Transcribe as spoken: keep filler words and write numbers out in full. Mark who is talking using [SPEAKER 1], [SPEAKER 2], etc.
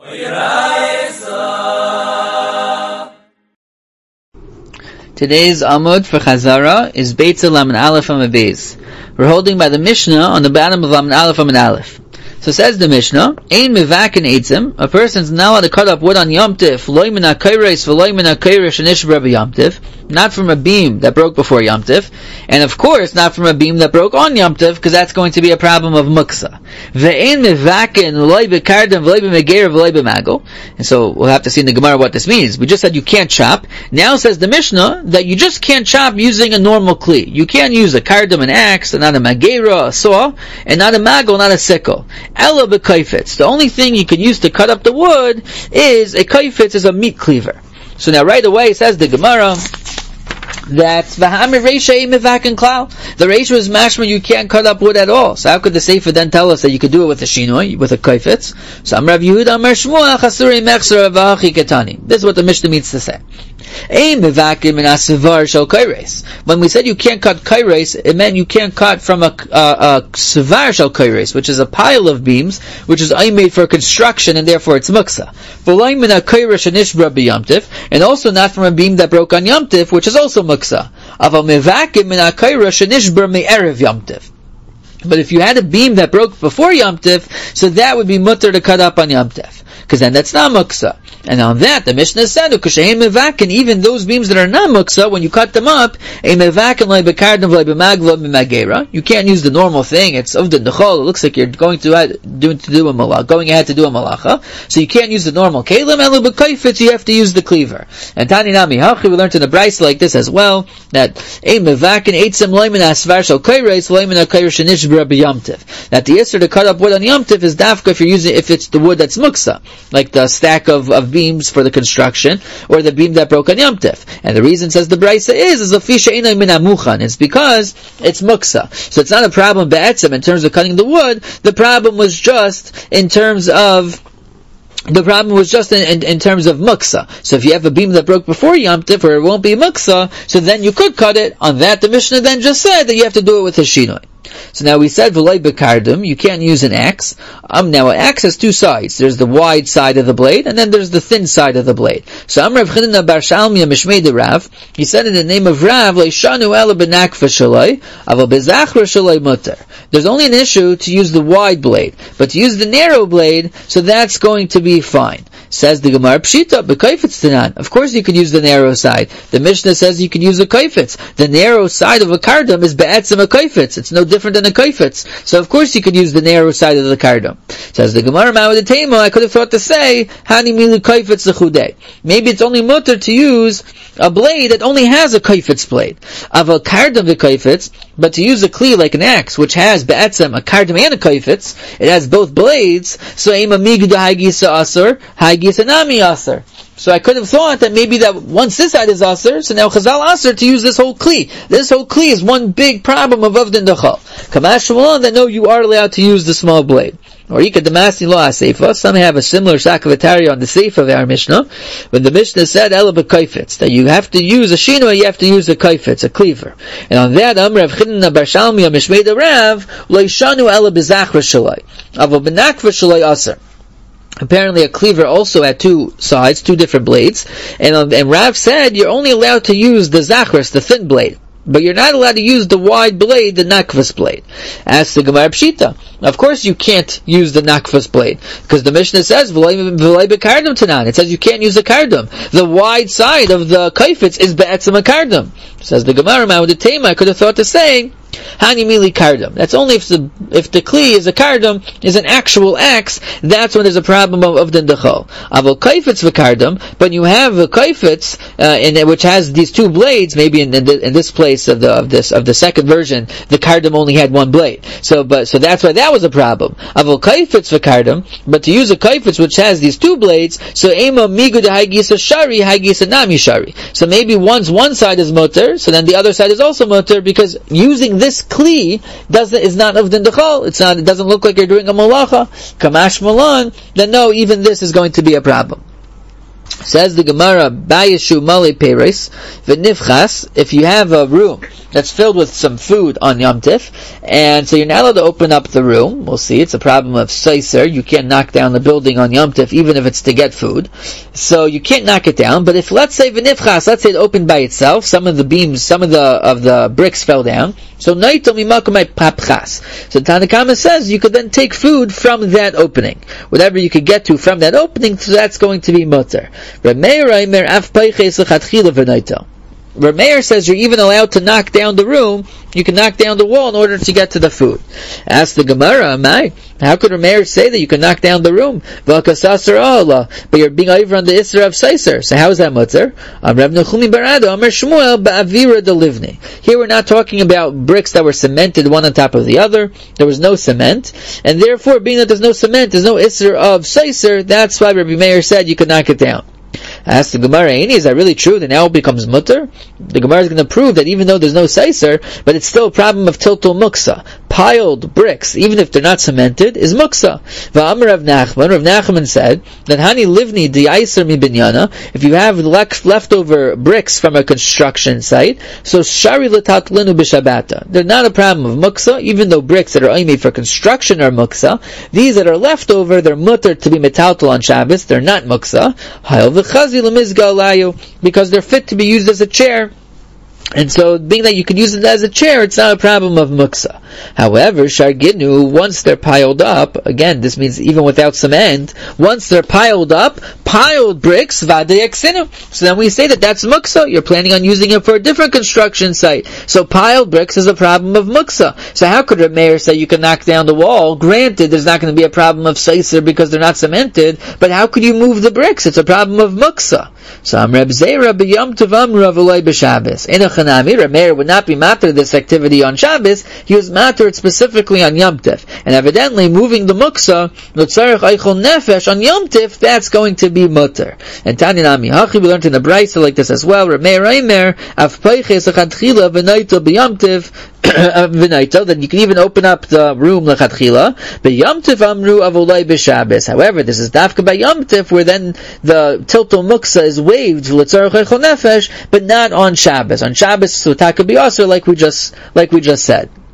[SPEAKER 1] Today's Amud for Chazara is Beitza Lamed Aleph Amud Beis. We're holding by the Mishnah on the bottom of Lamed Aleph Amud Aleph. So says the Mishnah, Ein mevakin eitzim, a person's not allowed to cut up wood on Yom Tif, loy min ha-kairos v'loy min ha-kairos shenishbra b'Yom Tif, not from a beam that broke before Yom Tif, and of course not from a beam that broke on Yom Tif, because that's going to be a problem of muksa. Ve'ein mevakin loy b'kardim v'loy b'meger v'loy b'magel, and so we'll have to see in the Gemara what this means. We just said you can't chop. Now says the Mishnah that you just can't chop using a normal kli. You can't use a kardim, an axe, and not a magera, a saw, and not a magel, not a sickle. Ela b'kaifetz. The only thing you can use to cut up the wood is a kaifetz, is a meat cleaver. So now right away says the Gemara that v'hamir reisha mevakin klal. The reisha is mashma, you can't cut up wood at all. So how could the Sefer then tell us that you could do it with a shinoi, with a kaifetz? So Amrav Yehuda Amar Shmuel chasurei mechzer v'achi ketani. This is what the Mishnah means to say. When we said you can't cut kaires, it meant you can't cut from a, a, a sevar shel kaires, which is a pile of beams, which is made for construction, and therefore it's muksa. And also not from a beam that broke on Yom Tif, which is also muksa. But if you had a beam that broke before Yom Tif, so that would be mutter to cut up on Yom Tif, because then that's not muksa. And on that, the Mishnah said, and even those beams that are not muksa, when you cut them up, you can't use the normal thing. It's uvdin dechol. It looks like you're going to do to do a malacha, going ahead to do a malacha. So you can't use the normal kelim. You have to use the cleaver. And Tani Nami Hachi, we learned in the Brisa like this as well, that that the yisr to cut up wood on Yom Tif is dafka if you're using, if it's the wood that's muksa, like the stack of, of beams for the construction, or the beam that broke on Yom Tif. And the reason, says the Brisa, is, is a fisha inay min amuchan. It's because it's muksa. So it's not a problem be'etzem in terms of cutting the wood. The problem was just in terms of The problem was just in, in, in terms of muksa. So if you have a beam that broke before Yom Tif, or it won't be muksa, so then you could cut it. On that, the Mishnah then just said that you have to do it with a shinoi. So now we said v'loy b'kardim, you can't use an axe. Um, now an axe has two sides. There's the wide side of the blade, and then there's the thin side of the blade. So Amrav Chanina bar Shalmiya mishmei de Rav, he said in the name of Rav, leishanu ela b'nakfa shaloi, aval b'zachra shaloi mutter. There's only an issue to use the wide blade, but to use the narrow blade, so that's going to be fine. Says the Gemara, Pshita, b'kaifetz tanan. Of course you could use the narrow side. The Mishnah says you can use a kaifetz. The narrow side of a kardam is be'etzem a kaifetz. It's no different than a kaifetz. So of course you could use the narrow side of the kardam. Says the Gemara, Ma'awadetema, I could have thought to say, Hani milu kaifetz l'chudei. Maybe it's only mutter to use a blade that only has a kaifetz blade. Aval kardam v'kaifetz, but to use a kli like an axe, which has be'etzem a kardam and a kaifetz, it has both blades, so ema migda haigisa asur, haigisa nami asur. So I could have thought that maybe that once this side is asur, so now chazal asur to use this whole kli. This whole kli is one big problem of avdin dachal. Kamash Shmuel, that no, you are allowed to use the small blade. Or you could demasi lo ha-seifa. Some have a similar shakavatari on the seifa of our Mishnah. When the Mishnah said ela b'kaifetz, that you have to use a shinoi, you have to use a kaifetz, a cleaver. And on that, Amrav Chanina bar Shalmiya mishmei de Rav, leishanu ela b'zachra shaloi, aval b'nakva shaloi asur. Apparently a cleaver also had two sides, two different blades, and, um, and Rav said you're only allowed to use the zachras, the thin blade, but you're not allowed to use the wide blade, the nakvas blade. Ask the Gemara Pshita. Of course you can't use the nakvas blade, because the Mishnah says v'lay b'kardam tanan. It says you can't use the kardam. The wide side of the kaifetz is be'etzem a kardam. Says the Gemara, Ma'awadetema, I could have thought to say, Hani mili kardam. That's only if the if the kli is a kardam, is an actual axe, that's when there's a problem of of din dechol. Aval kaifetz v'kardam, but you have a kaifetz, uh, in it, which has these two blades. Maybe in, in, the, in this place of the of this of the second version, the kardam only had one blade. So, but so that's why that was a problem. Aval kaifetz v'kardam, but to use a kaifetz which has these two blades, so ema migu de haigisa shari, haigisa nami shari. So maybe once one side is mutter, so then the other side is also mutter, because using this kli doesn't is not of din dechol. It's not. It doesn't look like you're doing a malacha. Kamash malan. Then no, even this is going to be a problem. Says the Gemara, Bayeshu Mali Peres, V'nifchas, if you have a room that's filled with some food on Yom Tif, and so you're not allowed to open up the room, we'll see, it's a problem of Seiser, you can't knock down the building on Yom Tif, even if it's to get food, so you can't knock it down, but if, let's say, V'nifchas, let's say it opened by itself, some of the beams, some of the, of the bricks fell down, so Naito Mimakamai Papchas. So Tanakama says you could then take food from that opening. Whatever you could get to from that opening, so that's going to be mutter. Rameir says you're even allowed to knock down the room, you can knock down the wall in order to get to the food. Ask the Gemara, Amai, how could Rameir say that you can knock down the room? But you're being over on the Isra of Seiser. So how is that mutter? Here we're not talking about bricks that were cemented one on top of the other. There was no cement. And therefore, being that there's no cement, there's no Isra of Seiser, that's why Rabbi Meir said you can knock it down. Ask the Gemara, is that really true that now it becomes mutter? The Gemara is going to prove that even though there's no seiser, but it's still a problem of tiltul muksa. Piled bricks, even if they're not cemented, is muksa. Va'amar Rav Nachman, Rav Nachman said that hani livni di aiser mi binyana, if you have leftover bricks from a construction site, so shari l'tatlinu b'shabata. They're not a problem of muksa, even though bricks that are only for construction are muksa. These that are left over, they're mutter to be metaltal on Shabbos, they're not muksa. Because they're fit to be used as a chair. And so, being that you could use it as a chair, it's not a problem of muksa. However, sharginu, once they're piled up, again, this means even without cement, once they're piled up, piled bricks, vadayaksinu. So then we say that that's muksa. You're planning on using it for a different construction site. So piled bricks is a problem of muksa. So how could Rameir say you can knock down the wall? Granted, there's not going to be a problem of seiser because they're not cemented, but how could you move the bricks? It's a problem of muksa. So I'm Reb Zera b'Yom Tov Amru Avulai b'Shabbos. Enochanami, Rameir would not be matter this activity on Shabbos. He was matter it specifically on Yom Tov. And evidently, moving the muksa, Notzarech Eichel Nefesh on Yom Tov, that's going to be mutter. And Taninami Hachi, we learned in the Brisa like this as well. Rameir Reimer Av Peiches Achadchila V'Naito b'Yom Tov. That you can even open up the room lechatchila. But Yom Tov Amru Avulai b'Shabbos. However, this is dafka by Yom Tov, where then the tiltul muksa is waived l'tzarech eichel nefesh, but not on Shabbos. On Shabbos, so taka b'yasser, like we just like we just said.